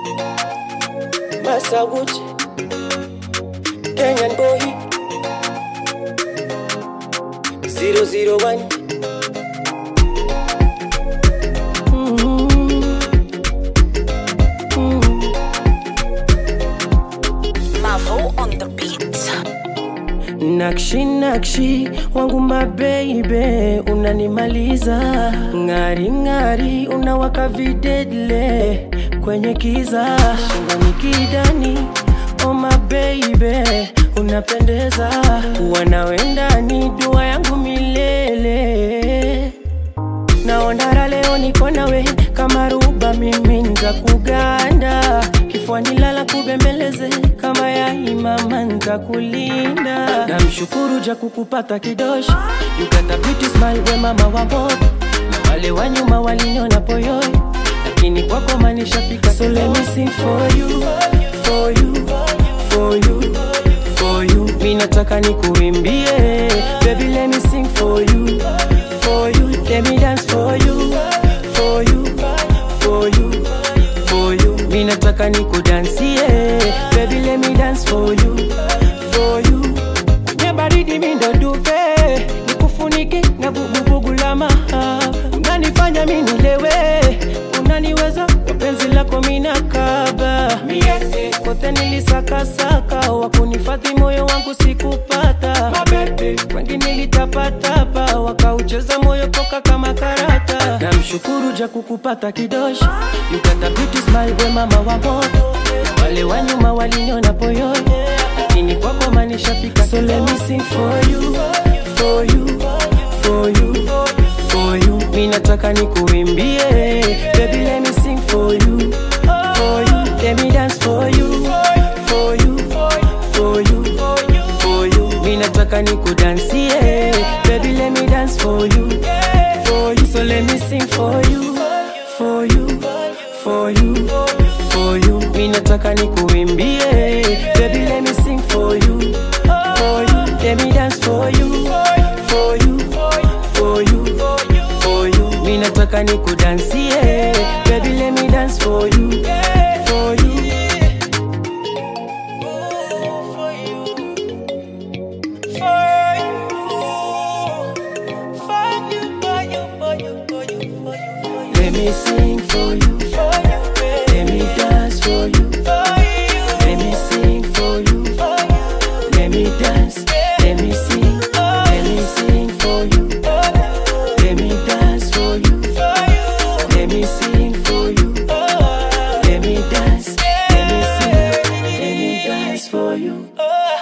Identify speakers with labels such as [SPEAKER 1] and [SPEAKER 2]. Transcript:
[SPEAKER 1] Masawuchi, Kenyan boy, 001.
[SPEAKER 2] Mavo on the beat.
[SPEAKER 1] Nakshi nakshi wangu mababy, unanimaliza. Ngari ngari unawaka videdle kwenye kiza. Shingoni kidani, oh my baby, unapendeza. Wanawenda ni dua yangu milele. Naondara leo niko nawe kama ruba, mimi nza kuganda. Kifuani lala kubembeleze kama ya imama nza kulinda. Namshukuru ja kukupata kidoshi. You got a beauty smile we mama wa moto. Na wale wa nyuma waliniona poyoi, lakini kwako manishafika. So let me sing for you, for you, for you, for you. Mimi nataka nikuimbie, baby let me sing for you, for you. Let me dance for you, for you, for you, for you. Mimi nataka nikudansie, baby let me dance for you, for you. Kwenye baridi mimi ndo duve, nikufunike na vuguvugu la mahaba. Unanifanya mimi nilewe, unaniweza kwa penzi lako mimi nakaba. Kote nilisakasaka, wakunifadhi moyo wangu sikupata. Wengi nilitapatapa, wakaucheza moyo poka kama karata. Namshukuru ja kukupata kidoshi. You got a beauty smile we mama wa moto. Wale wa nyuma waliniona poyoi, lakini kwako manishafika. So let me sing for you, for you, for you, for you. Mimi nataka nikuimbie, baby let me sing for you, for you. Let me dance for you, for you, for you, for you. Mimi nataka nikudansie, baby let me dance for you, for you. So let me sing for you, for you, for you, for you. Mimi nataka nikuimbie, baby let me sing for you, for you. Let me dance for you, for you, for you, for you. Mimi nataka nikudansie, baby let me dance for you, for you. Let me sing for you, let me dance for you, let me sing for you, let me dance, let me sing for you, let me dance for you, let me sing for you, let me dance, let me sing, let me dance for you.